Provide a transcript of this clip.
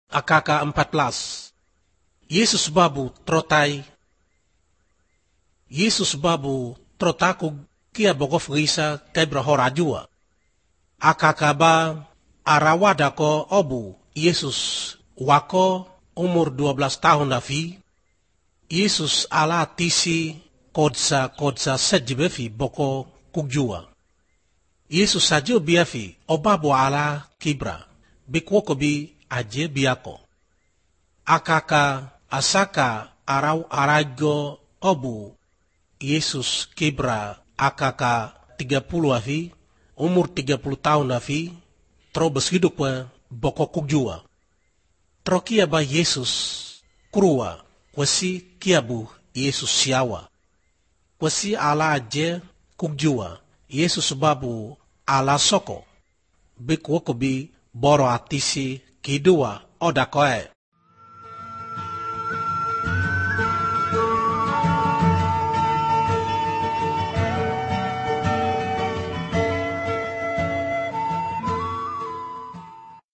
Akaka 14. Yesus babu trotaku kia bogof risa kebra horajua. Akaka ba arawada ko obu Yesus wako umur 12 tahun dafi. Yesus ala tisi kodsa sejibefi boko kugjua. Yesus sajo biafi obabu ala kibra. Bikwoko bi aje biako. Akaka asaka arago obu Yesus kibra akaka 30 afi, umur 30 tahun afi, terobos hidup boko kugjua. Trokia ba Yesus kurua, kwasi kiabu Yesus siawa. Kwasi ala aje kugjua, Yesus babu ala soko. Bikwoko bi boro atisi kidua odakoe.